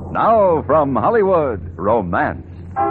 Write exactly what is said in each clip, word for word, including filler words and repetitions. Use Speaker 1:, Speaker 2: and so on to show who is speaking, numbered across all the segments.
Speaker 1: Now from Hollywood, romance.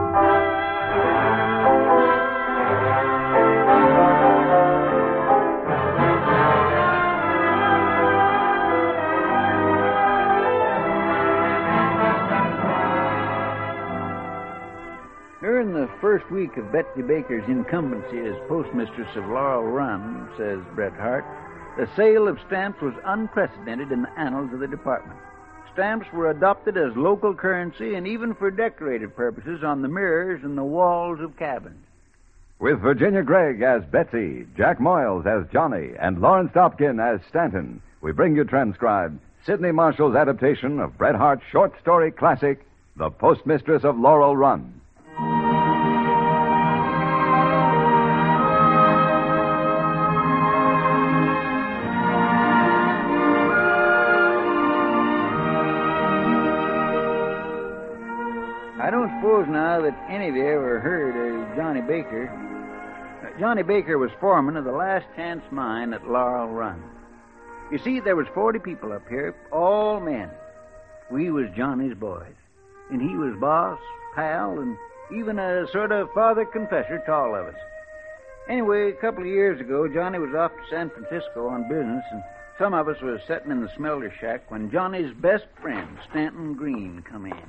Speaker 2: During the first week of Betsy Baker's incumbency as postmistress of Laurel Run, says Bret Harte, the sale of stamps was unprecedented in the annals of the department. Stamps were adopted as local currency and even for decorative purposes on the mirrors and the walls of cabins.
Speaker 1: With Virginia Gregg as Betsy, Jack Moyles as Johnny, and Lawrence Dobkin as Stanton, we bring you transcribed Sidney Marshall's adaptation of Bret Harte's short story classic, The Postmistress of Laurel Run.
Speaker 2: I don't suppose now that any of you ever heard of Johnny Baker. Uh, Johnny Baker was foreman of the Last Chance Mine at Laurel Run. You see, there was forty people up here, all men. We was Johnny's boys. And he was boss, pal, and even a sort of father confessor to all of us. Anyway, a couple of years ago, Johnny was off to San Francisco on business, and some of us was sitting in the smelter shack when Johnny's best friend, Stanton Green, come in.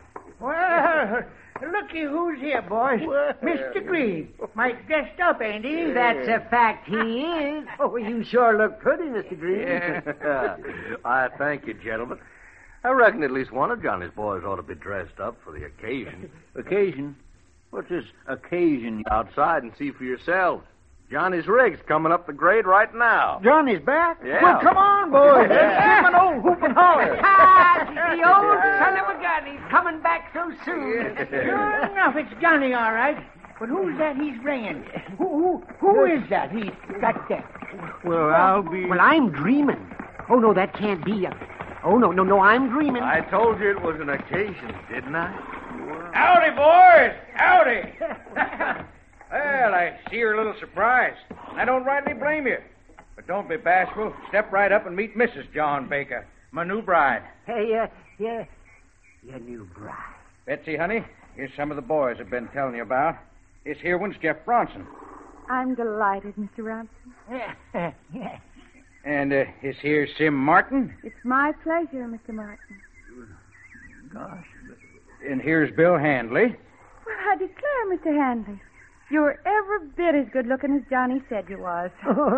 Speaker 3: Well, looky who's here, boys. Mister Green. Might dressed up, ain't he?
Speaker 4: That's a fact, he is. Oh, you sure look pretty, Mister Green.
Speaker 5: Yeah. I thank you, gentlemen. I reckon at least one of Johnny's boys ought to be dressed up for the occasion.
Speaker 2: Occasion? What's this occasion?
Speaker 5: Outside and see for yourselves. Johnny's rig's coming up the grade right now.
Speaker 2: Johnny's back?
Speaker 5: Yeah.
Speaker 2: Well, come on, boys. Let's give him an old whoop and holler.
Speaker 4: Ah, the old son of a gun. He's coming back so soon.
Speaker 3: Sure enough, it's Johnny, all right. But who's that he's bringing? Who, who, who is that he's got there?
Speaker 5: Well, I'll be...
Speaker 4: Well, I'm dreaming. Oh, no, that can't be. A... Oh, no, no, no, I'm dreaming.
Speaker 5: I told you it was an occasion, didn't I?
Speaker 6: Howdy, boys. Howdy. Well, I see you're a little surprised. I don't rightly blame you. But don't be bashful. Step right up and meet Missus John Baker, my new bride.
Speaker 4: Hey, uh, yeah, your new bride.
Speaker 6: Betsy, honey, here's some of the boys I've been telling you about. This here one's Jeff Bronson.
Speaker 7: I'm delighted, Mister Robinson.
Speaker 3: Yeah, yeah.
Speaker 6: And uh, this here's Sim Martin.
Speaker 7: It's my pleasure, Mister Martin.
Speaker 2: Gosh.
Speaker 6: And here's Bill Handley.
Speaker 7: Well, I declare, Mister Handley, you're every bit as good-looking as Johnny said you was.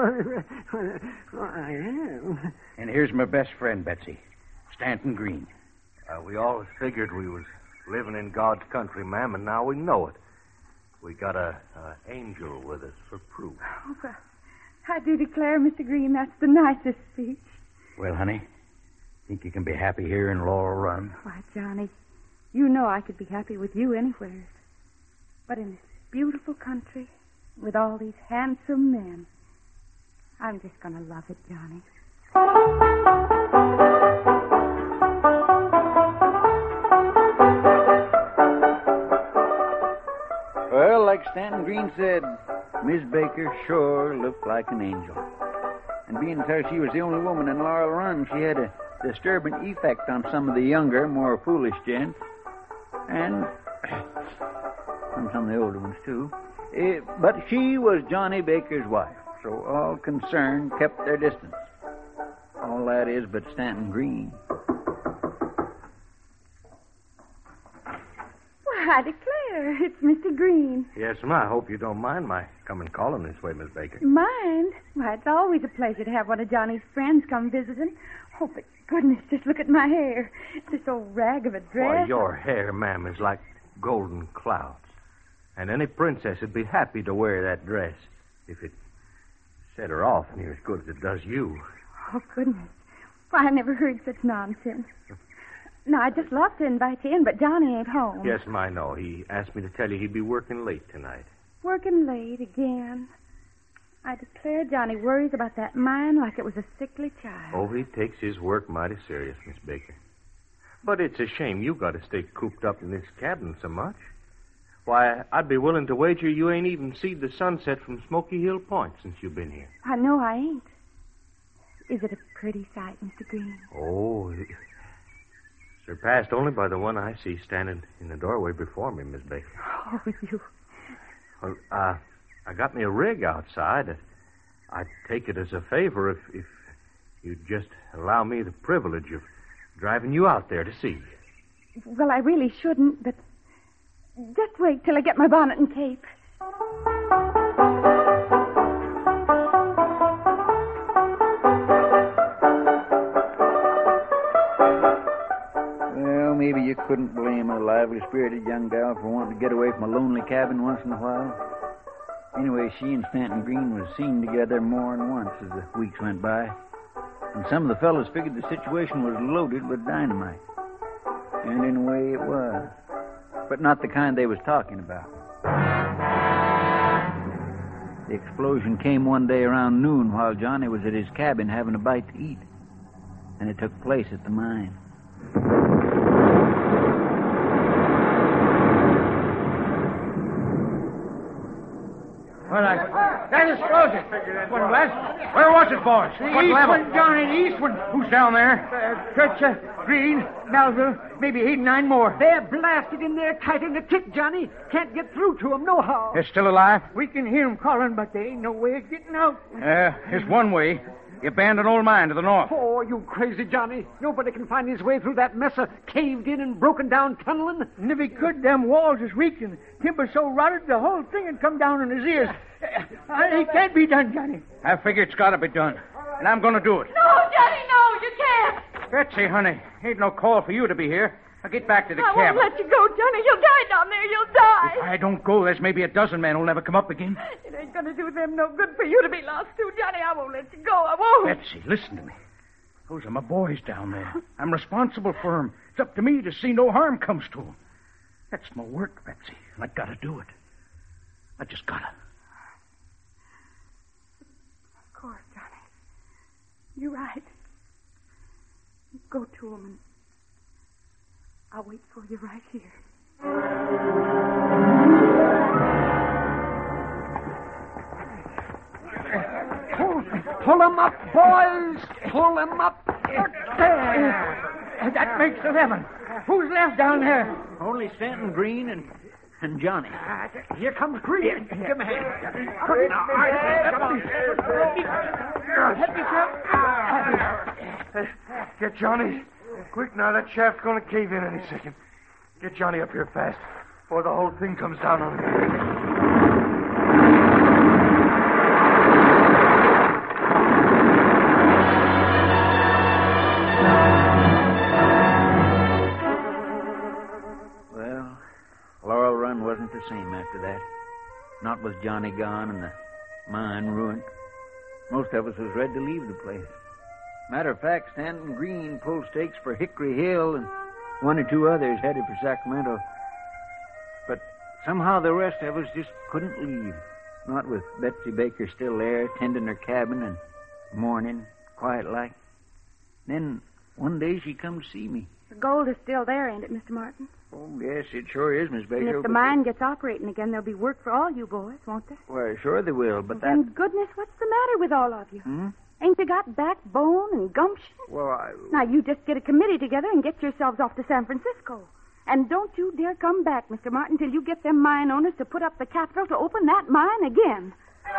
Speaker 4: Oh, I am.
Speaker 6: And here's my best friend, Betsy, Stanton Green.
Speaker 5: Uh, we always figured we was living in God's country, ma'am, and now we know it. We got a, a angel with us for proof.
Speaker 7: Oh, well, I do declare, Mister Green, that's the nicest speech.
Speaker 6: Well, honey, think you can be happy here in Laurel Run?
Speaker 7: Why, Johnny, you know I could be happy with you anywhere. But in this beautiful country, with all these handsome men, I'm just going to love it, Johnny.
Speaker 2: Well, like Stanton Green said, Miss Baker sure looked like an angel. And being as she was the only woman in Laurel Run, she had a disturbing effect on some of the younger, more foolish gents. And on some of the older ones, too. Uh, but she was Johnny Baker's wife, so all concerned kept their distance. All that is but Stanton Green.
Speaker 7: Why, I declare, it's Mister Green.
Speaker 5: Yes, ma'am. I hope you don't mind my coming calling this way, Miss Baker.
Speaker 7: Mind? Why, it's always a pleasure to have one of Johnny's friends come visiting. Oh, but goodness, just look at my hair. This old rag of a dress.
Speaker 5: Why, your hair, ma'am, is like golden clouds. And any princess would be happy to wear that dress if it set her off near as good as it does you.
Speaker 7: Oh, goodness. Why, I never heard such nonsense. No, I'd just love to invite you in, but Johnny ain't home.
Speaker 5: Yes, ma'am, I know. He asked me to tell you he'd be working late tonight.
Speaker 7: Working late again. I declare Johnny worries about that mine like it was a sickly child.
Speaker 5: Oh, he takes his work mighty serious, Miss Baker. But it's a shame you got to stay cooped up in this cabin so much. Why, I'd be willing to wager you ain't even seen the sunset from Smoky Hill Point since you've been here.
Speaker 7: I know I ain't. Is it a pretty sight, Mister Green?
Speaker 5: Oh, it Surpassed only by the one I see standing in the doorway before me, Miss Baker.
Speaker 7: Oh, you.
Speaker 5: Well, uh, I got me a rig outside. I'd take it as a favor if, if you'd just allow me the privilege of driving you out there to see you.
Speaker 7: Well, I really shouldn't, but just wait till I get my bonnet and cape.
Speaker 2: Well, maybe you couldn't blame a lively-spirited young gal for wanting to get away from a lonely cabin once in a while. Anyway, she and Stanton Green was seen together more than once as the weeks went by. And some of the fellows figured the situation was loaded with dynamite. And in a way it was. But not the kind they was talking about. The explosion came one day around noon while Johnny was at his cabin having a bite to eat. And it took place at the mine.
Speaker 6: Well, I, that explosion. What was? Where was it, boys?
Speaker 3: The
Speaker 6: What
Speaker 3: east
Speaker 6: level?
Speaker 3: one, Johnny, the east one.
Speaker 6: Who's down there?
Speaker 3: Uh, Church, Green, Melville, maybe eight, nine more.
Speaker 4: They're blasted in there tight in the tick, Johnny. Can't get through to them nohow.
Speaker 6: They're still alive?
Speaker 3: We can hear 'em calling, but there ain't no way of getting out.
Speaker 6: Uh, there's one way. You abandoned old mine to the north.
Speaker 4: Oh, you crazy, Johnny. Nobody can find his way through that mess of caved-in and broken-down tunneling.
Speaker 3: And if he could, them walls is weak and timber so rotted the whole thing would come down on his ears. Uh, it can't be done, Johnny.
Speaker 6: I figure it's got to be done. And I'm going to do it.
Speaker 8: No, Johnny, no, you can't.
Speaker 6: Betsy, honey, ain't no call for you to be here. Now get back to the
Speaker 8: I
Speaker 6: cabin.
Speaker 8: won't let you go, Johnny. You'll die down there. You'll die.
Speaker 6: If I don't go, there's maybe a dozen men who'll never come up again.
Speaker 8: It ain't going to do them no good for you to be lost, too, Johnny. I won't let you go. I won't.
Speaker 6: Betsy, listen to me. Those are my boys down there. I'm responsible for them. It's up to me to see no harm comes to them. That's my work, Betsy. And I gotta do it. I just gotta.
Speaker 7: Of course, Johnny. You're right. Go to him, and I'll wait for you right here.
Speaker 4: Pull, pull 'em up, boys. Pull 'em up. There.
Speaker 3: Uh, that makes eleven. Who's left down there?
Speaker 2: Only Stanton Green and, and Johnny.
Speaker 4: Uh, here comes Green. Give him a hand. Quick now. All right, come on. Help yourself.
Speaker 5: Get Johnny. Quick now, that shaft's going to cave in any second. Get Johnny up here fast, before the whole thing comes down on him.
Speaker 2: Well, Laurel Run wasn't the same after that. Not with Johnny gone and the mine ruined. Most of us was ready to leave the place. Matter of fact, Stanton Green pulled stakes for Hickory Hill, and one or two others headed for Sacramento. But somehow the rest of us just couldn't leave. Not with Betsy Baker still there, tending her cabin and mourning, quiet like. Then one day she come to see me.
Speaker 7: The gold is still there, ain't it, Mister Martin?
Speaker 2: Oh, yes, it sure is, Miss Baker.
Speaker 7: And if the
Speaker 2: but-
Speaker 7: mine gets operating again, there'll be work for all you boys, won't there?
Speaker 2: Well, sure they will, but that...
Speaker 7: And goodness, what's the matter with all of you?
Speaker 2: Hmm?
Speaker 7: Ain't you got backbone and gumption?
Speaker 2: Well, I...
Speaker 7: Now, you just get a committee together and get yourselves off to San Francisco. And don't you dare come back, Mister Martin, till you get them mine owners to put up the capital to open that mine again.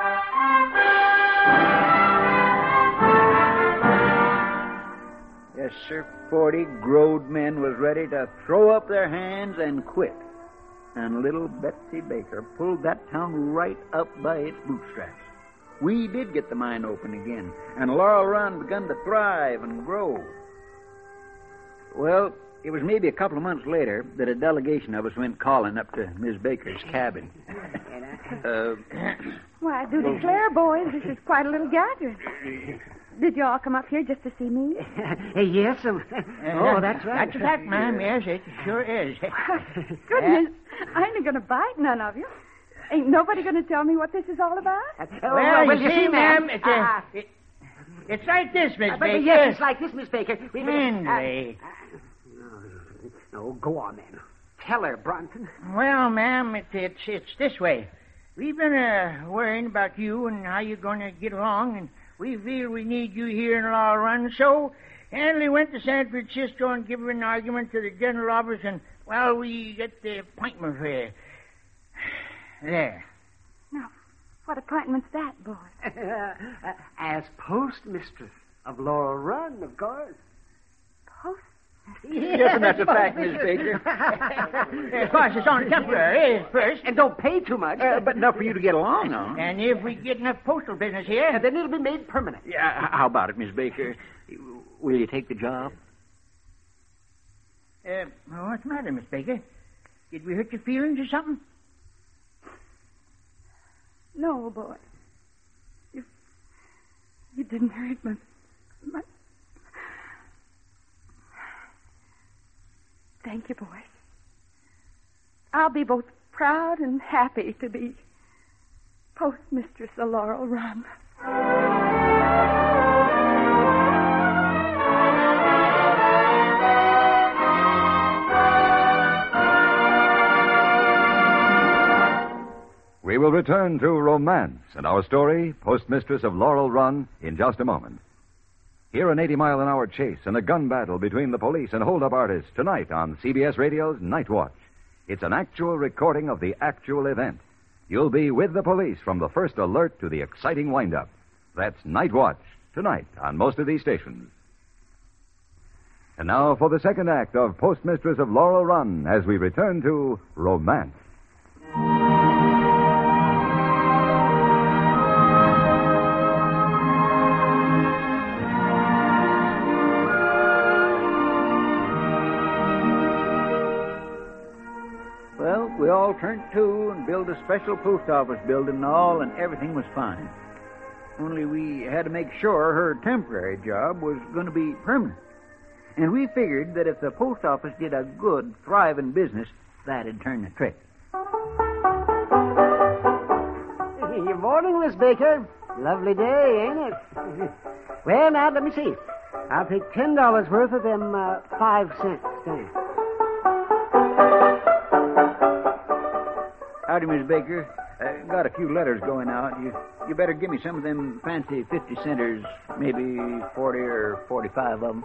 Speaker 2: Yes, sir. Forty growed men was ready to throw up their hands and quit. And little Betsy Baker pulled that town right up by its bootstraps. We did get the mine open again, and Laurel Run begun to thrive and grow. Well, it was maybe a couple of months later that a delegation of us went calling up to Miss Baker's cabin. uh,
Speaker 7: Why, I do declare, boys, this is quite a little gathering. Did you all come up here just to see me?
Speaker 4: Yes, um, oh, that's right.
Speaker 3: That's that, ma'am. Yes, it sure is.
Speaker 7: Goodness, I ain't going to bite none of you. Ain't nobody going to tell me what this is all about?
Speaker 4: Oh,
Speaker 3: Well,
Speaker 4: well,
Speaker 3: you see, ma'am, it's, uh,
Speaker 4: Ah,
Speaker 3: it, it's like this, Miss
Speaker 4: uh,
Speaker 3: Baker.
Speaker 4: but yes, it's like this, Miss Baker. We,
Speaker 3: Anyway.
Speaker 4: Uh, no, go on, then. Tell her, Bronson.
Speaker 3: Well, ma'am, it, it's it's this way. We've been uh, worrying about you and how you're going to get along, and we feel we need you here in Laurel Run, so Hanley went to San Francisco and gave an argument to the general office, and, well, we get the appointment for you. There.
Speaker 7: Now, what appointment's that, boy?
Speaker 4: As postmistress of Laurel Run, of course.
Speaker 7: Post?
Speaker 2: Yes, and that's a fact, Miss Baker.
Speaker 3: Of course, it's on temporary at first.
Speaker 4: And don't pay too much.
Speaker 2: Uh, but enough for you to get along on.
Speaker 3: And if we get enough postal business here...
Speaker 4: And then it'll be made permanent.
Speaker 2: Yeah, how about it, Miss Baker? Will you take the job?
Speaker 3: Uh, well, what's the matter, Miss Baker? Did we hurt your feelings or something?
Speaker 7: No, boy. You, you didn't hurt my... my... Thank you, boys. I'll be both proud and happy to be postmistress of Laurel Run.
Speaker 1: We will return to romance and our story, Postmistress of Laurel Run, in just a moment. Hear an eighty-mile-an-hour chase and a gun battle between the police and hold-up artists tonight on C B S Radio's Night Watch. It's an actual recording of the actual event. You'll be with the police from the first alert to the exciting wind-up. That's Night Watch, tonight on most of these stations. And now for the second act of Postmistress of Laurel Run as we return to romance.
Speaker 2: Well, we all turned to and built a special post office building and all, and everything was fine. Only we had to make sure her temporary job was going to be permanent. And we figured that if the post office did a good, thriving business, that'd turn the trick.
Speaker 4: Good morning, Miss Baker. Lovely day, ain't it? Well, now, let me see. I'll take ten dollars worth of them uh, five cent stamps.
Speaker 2: Howdy, Miss Baker. Uh, got a few letters going out. You you better give me some of them fancy fifty centers, maybe forty or forty-five of them.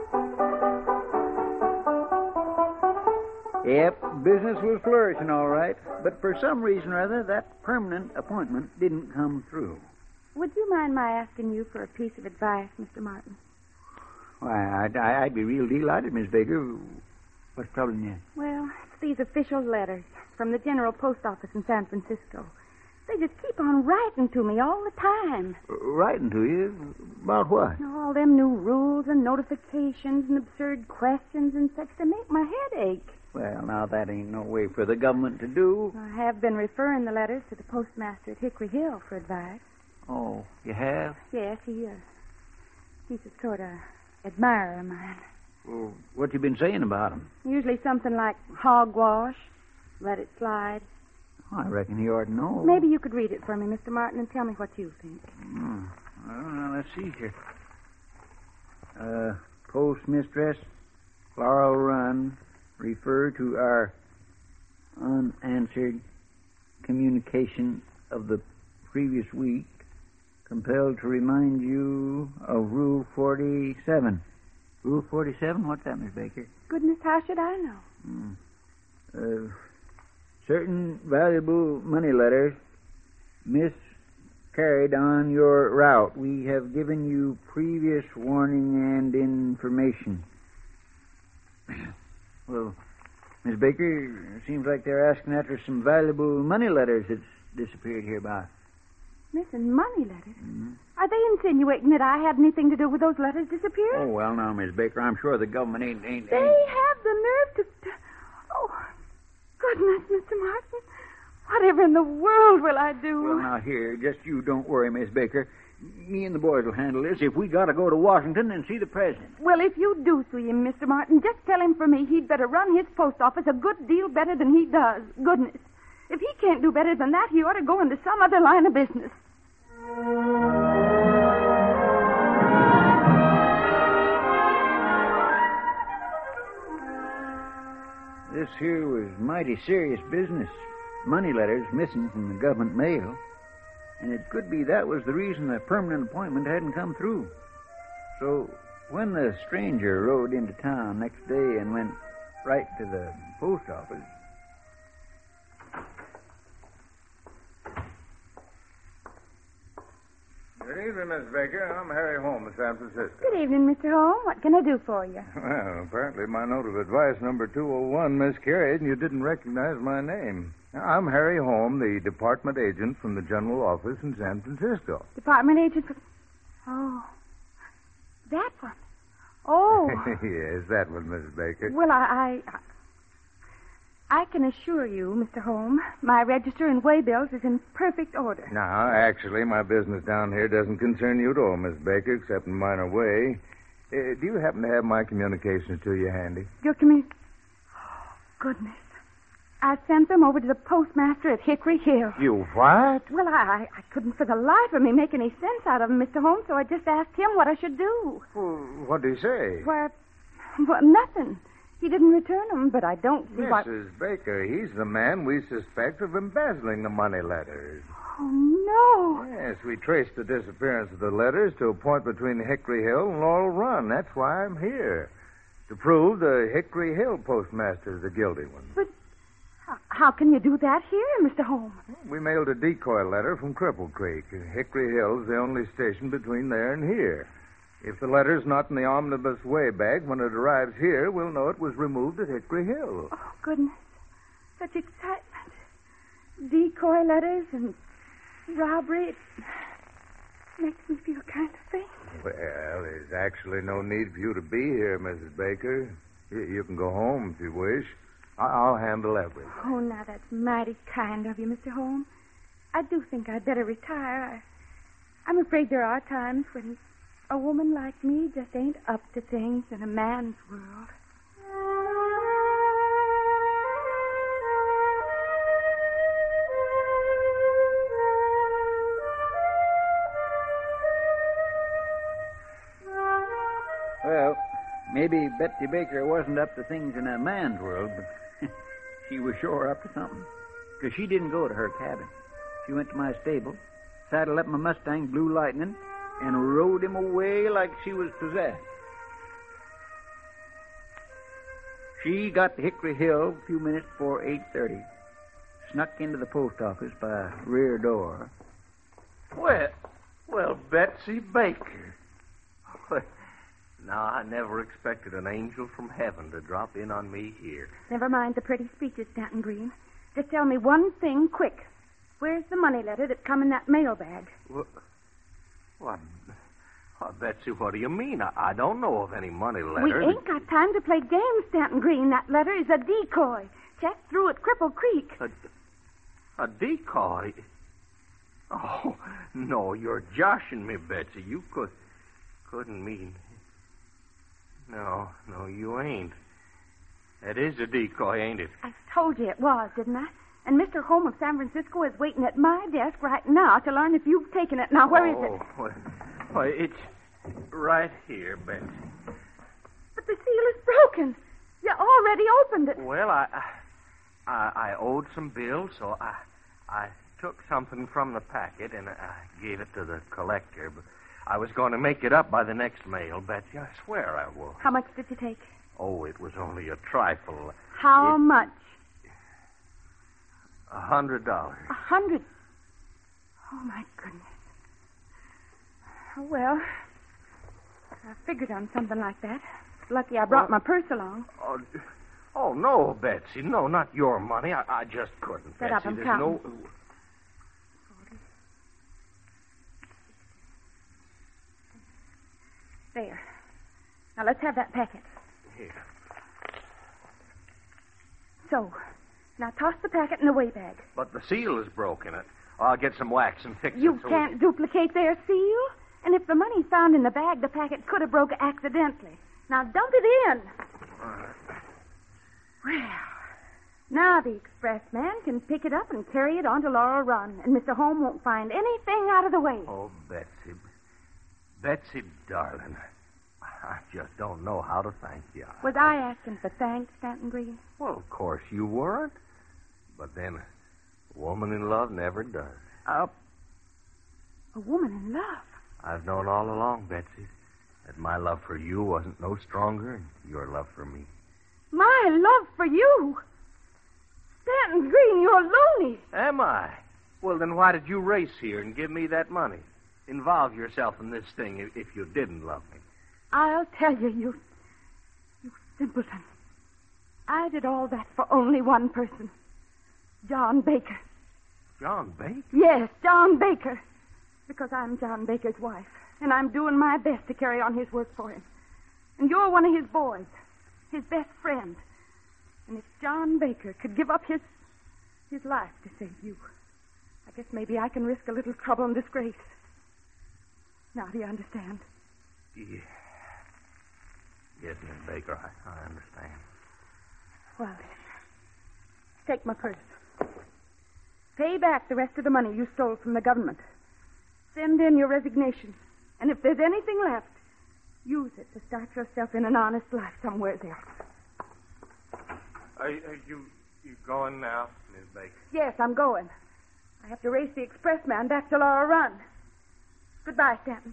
Speaker 2: Yep, business was flourishing all right, but for some reason or other, that permanent appointment didn't come through.
Speaker 7: Would you mind my asking you for a piece of advice, Mister Martin?
Speaker 2: Why, I'd, I'd be real delighted, Miss Baker. What's troubling you?
Speaker 7: Well, it's these official letters from the General Post Office in San Francisco. They just keep on writing to me all the time.
Speaker 2: Uh, writing to you? About what?
Speaker 7: All them new rules and notifications and absurd questions and such, they make my head ache.
Speaker 2: Well, now, that ain't no way for the government to do.
Speaker 7: I have been referring the letters to the postmaster at Hickory Hill for advice.
Speaker 2: Oh, you have?
Speaker 7: Yes, he is. He's a sort of admirer of mine.
Speaker 2: Well, what you been saying about him?
Speaker 7: Usually something like hogwash, let it slide.
Speaker 2: Oh, I reckon he ought to know.
Speaker 7: Maybe you could read it for me, Mister Martin, and tell me what you think.
Speaker 2: Hmm. Well, now, let's see here. Uh, postmistress, Laurel Run, refer to our unanswered communication of the previous week. Compelled to remind you of Rule forty-seven. Rule forty-seven? What's that, Miss Baker?
Speaker 7: Goodness, how should I know?
Speaker 2: Hmm. Uh, certain valuable money letters miscarried on your route. We have given you previous warning and information. Well, Miss Baker, it seems like they're asking after some valuable money letters that's disappeared hereby.
Speaker 7: Missing money letters?
Speaker 2: Mm-hmm.
Speaker 7: Are they insinuating that I had anything to do with those letters disappearing?
Speaker 2: Oh, well, now, Miss Baker, I'm sure the government ain't... ain't,
Speaker 7: They
Speaker 2: ain't...
Speaker 7: have the nerve to... to- Oh, goodness, Mister Martin. Whatever in the world will I do?
Speaker 2: Well, now, here, just you don't worry, Miss Baker. Me and the boys will handle this. If we got to go to Washington and see the president.
Speaker 7: Well, if you do see him, Mister Martin, just tell him for me he'd better run his post office a good deal better than he does. Goodness. If he can't do better than that, he ought to go into some other line of business.
Speaker 2: This here was mighty serious business. Money letters missing from the government mail. And it could be that was the reason the permanent appointment hadn't come through. So, When the stranger rode into town next day and went right to the post office.
Speaker 9: Good evening, Miss Baker. I'm Harry Holmes of San Francisco.
Speaker 7: Good evening, Mister Holmes. What can I do for you?
Speaker 9: Well, apparently my note of advice number two oh one miscarried and you didn't recognize my name. I'm Harry Holmes, the department agent from the general office in San Francisco.
Speaker 7: Department agent for... Oh, that one. Oh.
Speaker 9: Yes, that one, Miss Baker.
Speaker 7: Well, I, I... I can assure you, Mister Holmes, my register and waybills is in perfect order.
Speaker 9: Now, actually, my business down here doesn't concern you at all, Miss Baker, except in minor way. Uh, do you happen to have my communications to you handy?
Speaker 7: Your commu... Oh, goodness. I sent them over to the postmaster at Hickory Hill.
Speaker 9: You what?
Speaker 7: Well, I, I couldn't for the life of me make any sense out of them, Mister Holmes, so I just asked him what I should do.
Speaker 9: Well, what did he say?
Speaker 7: Why, well, nothing. He didn't return them, but I don't see what...
Speaker 9: Missus Baker, he's the man we suspect of embezzling the money letters.
Speaker 7: Oh, no.
Speaker 9: Yes, we traced the disappearance of the letters to a point between Hickory Hill and Laurel Run. That's why I'm here. To prove the Hickory Hill postmaster is the guilty one.
Speaker 7: But how, how can you do that here, Mister Holmes?
Speaker 9: We mailed a decoy letter from Cripple Creek. Hickory Hill's the only station between there and here. If the letter's not in the omnibus way bag when it arrives here, we'll know it was removed at Hickory Hill.
Speaker 7: Oh, goodness. Such excitement. Decoy letters and robbery. It makes me feel kind of faint.
Speaker 9: Well, there's actually no need for you to be here, Missus Baker. You, you can go home if you wish. I- I'll handle everything.
Speaker 7: Oh, now that's mighty kind of you, Mister Holmes. I do think I'd better retire. I, I'm afraid there are times when a woman like me just ain't up to things in a man's world.
Speaker 2: Well, maybe Betsy Baker wasn't up to things in a man's world, but she was sure up to something. Because she didn't go to her cabin. She went to my stable, saddled up my Mustang, Blue Lightning, and rode him away like she was possessed. She got to Hickory Hill a few minutes before eight thirty. Snuck into the post office by a rear door.
Speaker 5: Well, well, Betsy Baker. Now, I never expected an angel from heaven to drop in on me here.
Speaker 7: Never mind the pretty speeches, Stanton Green. Just tell me one thing quick. Where's the money letter that come in that mailbag?
Speaker 5: What? What? Well, Betsy, what do you mean? I, I don't know of any money letter.
Speaker 7: We ain't got time to play games, Stanton Green. That letter is a decoy. Checked through at Cripple Creek.
Speaker 5: A, a decoy? Oh, no, you're joshing me, Betsy. You could, couldn't mean... No, no, you ain't. That is a decoy, ain't it?
Speaker 7: I told you it was, didn't I? And Mister Holmes of San Francisco is waiting at my desk right now to learn if you've taken it. Now, where is
Speaker 5: oh,
Speaker 7: it?
Speaker 5: Well, well, it's right here, Betsy.
Speaker 7: But the seal is broken. You already opened it.
Speaker 5: Well, I, I, I owed some bills, so I, I took something from the packet and I gave it to the collector. But I was going to make it up by the next mail, Betsy. I swear I will.
Speaker 7: How much did you take?
Speaker 5: Oh, it was only a trifle.
Speaker 7: How
Speaker 5: it,
Speaker 7: much?
Speaker 5: A hundred dollars.
Speaker 7: A hundred? Oh, my goodness. Oh, well, I figured on something like that. Lucky I brought
Speaker 5: Well,
Speaker 7: my purse along.
Speaker 5: Oh, oh, no, Betsy. No, not your money. I, I just couldn't,
Speaker 7: Set
Speaker 5: Betsy.
Speaker 7: up and
Speaker 5: There's
Speaker 7: count.
Speaker 5: no...
Speaker 7: There. Now, let's have that packet.
Speaker 5: Here.
Speaker 7: So, now toss the packet in the way bag.
Speaker 5: But the seal is broken. It. I'll get some wax and fix
Speaker 7: You
Speaker 5: it. so
Speaker 7: can't duplicate their seal. And if the money's found in the bag, the packet could have broke accidentally. Now, dump it in. Well, now the expressman can pick it up and carry it on to Laurel Run, and Mister Holmes won't find anything out of the way.
Speaker 5: Oh, Betsy. Betsy, darling. I just don't know how to thank you.
Speaker 7: Was I asking for thanks, Stanton Green?
Speaker 5: Well, of course you weren't. But then, a woman in love never does.
Speaker 2: Up.
Speaker 7: A woman in love.
Speaker 5: I've known all along, Betsy. That my love for you wasn't no stronger than your love for me.
Speaker 7: My love for you? Stanton Green, you're loony.
Speaker 5: Am I? Well, then why did you race here and give me that money? Involve yourself in this thing if, if you didn't love me.
Speaker 7: I'll tell you, you... you simpleton. I did all that for only one person. John Baker.
Speaker 5: John Baker?
Speaker 7: Yes, John Baker. Because I'm John Baker's wife, and I'm doing my best to carry on his work for him. And you're one of his boys, his best friend. And if John Baker could give up his his life to save you, I guess maybe I can risk a little trouble and disgrace. Now, do you understand?
Speaker 5: Yeah. Yes, Miss Baker, I, I understand.
Speaker 7: Well, take my purse. Pay back the rest of the money you stole from the government. Send in your resignation. And if there's anything left, use it to start yourself in an honest life somewhere else.
Speaker 5: Are, are you you going now, Miss Baker?
Speaker 7: Yes, I'm going. I have to race the expressman back to Laurel Run. Goodbye, Stanton.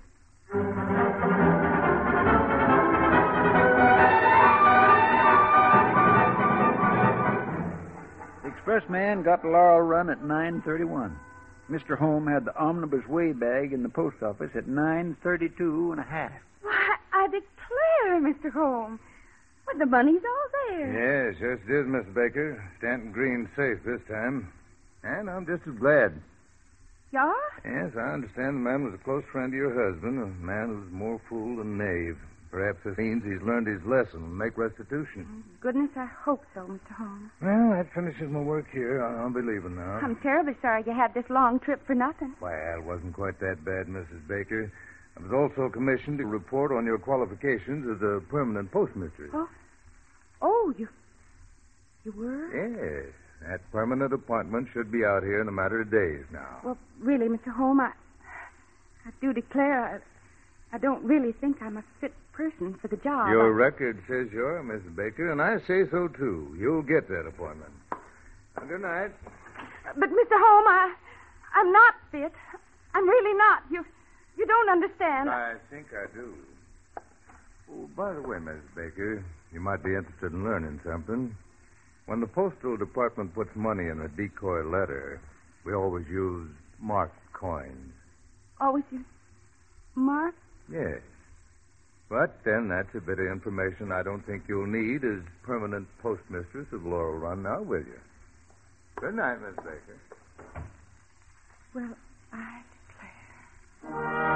Speaker 2: The expressman got to Laurel Run at nine thirty-one. Mister Home had the omnibus weigh bag in the post office at nine thirty-two and a half.
Speaker 7: Why, I declare, Mister Holmes. Well, the money's all there.
Speaker 9: Yes, yes, it is, Miss Baker. Stanton Green's safe this time. And I'm just as glad.
Speaker 7: You are?
Speaker 9: Yes, I understand the man was a close friend of your husband, a man who's more fool than knave. Perhaps this means he's learned his lesson and make restitution.
Speaker 7: Goodness, I hope so, Mister Holmes.
Speaker 9: Well, that finishes my work here. I'll be leaving now.
Speaker 7: I'm terribly sorry you had this long trip for nothing.
Speaker 9: Well, it wasn't quite that bad, Missus Baker. I was also commissioned to report on your qualifications as a permanent postmistress.
Speaker 7: Oh, oh, you, you were?
Speaker 9: Yes. That permanent appointment should be out here in a matter of days now.
Speaker 7: Well, really, Mister Holmes, I, I do declare I, I don't really think I'm a fit person for the job.
Speaker 9: Your
Speaker 7: I...
Speaker 9: record says you are, Missus Baker, and I say so, too. You'll get that appointment. Well, good night.
Speaker 7: But, Mister Holmes, I, I'm not fit. I'm really not. You, you don't understand.
Speaker 9: I think I do. Oh, by the way, Missus Baker, you might be interested in learning something. When the postal department puts money in a decoy letter, we always use marked coins.
Speaker 7: Always use marked?
Speaker 9: Yes. But then that's a bit of information I don't think you'll need as permanent postmistress of Laurel Run now, will you? Good night, Miss Baker.
Speaker 7: Well, I declare.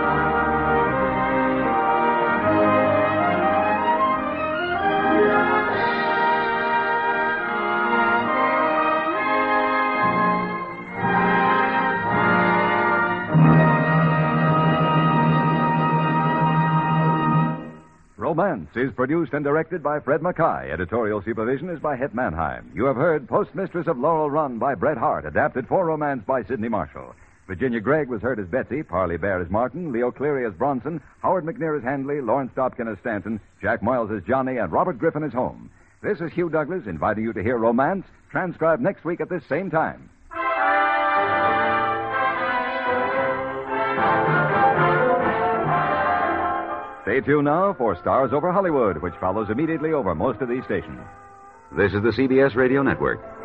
Speaker 1: Romance is produced and directed by Fred Mackay. Editorial supervision is by Het Mannheim. You have heard Postmistress of Laurel Run by Bret Harte, adapted for romance by Sidney Marshall. Virginia Gregg was heard as Betsy, Parley Bear as Martin, Leo Cleary as Bronson, Howard McNear as Handley, Lawrence Dobkin as Stanton, Jack Moyles as Johnny, and Robert Griffin as Holmes. This is Hugh Douglas inviting you to hear Romance, transcribed next week at this same time. Stay tuned now for Stars Over Hollywood, which follows immediately over most of these stations.
Speaker 10: This is the C B S Radio Network.